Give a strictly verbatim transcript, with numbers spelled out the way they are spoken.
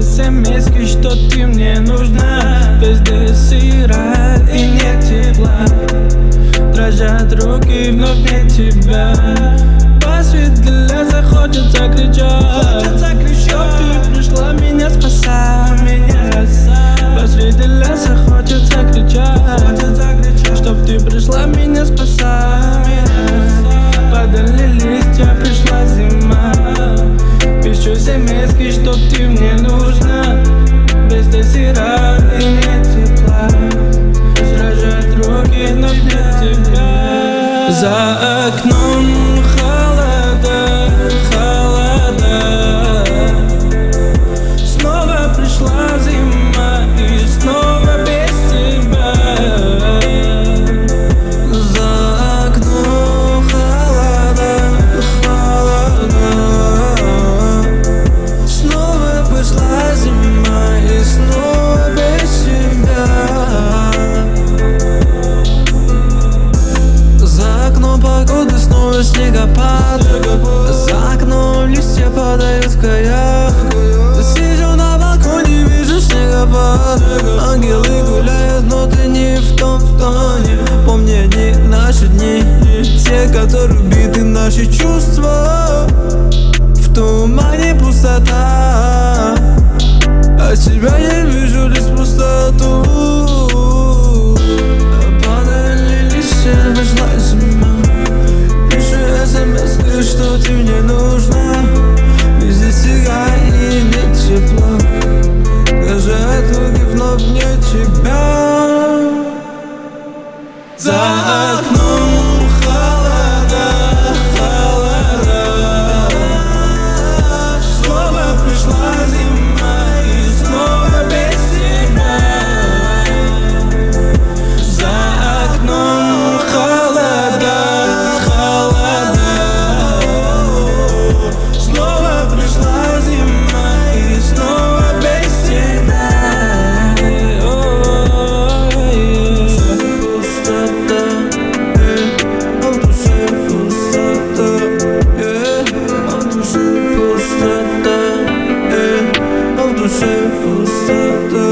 смс-ки, что ты мне нужна. Везде сыра и нет тепла, дрожат руки, вновь нет тебя. Посветлее хочется кричать, чтоб ты пришла меня спасать. Посветлее хочется кричать, чтоб ты пришла меня спасать. Падали листья, пришла зима. Пишу смс-ки, что ты мне нужна. Везде сыра и нет тепла, дрожат руки, но нет тебя. За окном холода, холода. Снова пришла зима и снова без тебя. За окном холода, холода. Снова пришла зима и снова без тебя. За окном погоды снова снегопад. За окном листья падают в каях. Сижу на балконе, вижу снегопад. Ангелы гуляют, но ты не в том в тоне. Помни они наши дни, те, которые убиты наши чувства. В тумане пустота, а тебя я вижу лишь пустоту. Падали листья, пришла зима. Пишу смс, что ты мне нужна. Везде снега и нет тепла, дрожат руки, вновь нет тебя. За окном холода, холода. Снова пришла зима и снова без тебя. За окном холода, холода. Снова пришла зима и снова без тебя. Пустота, а в душе пустота, а в душе пустота, а в душе пустота.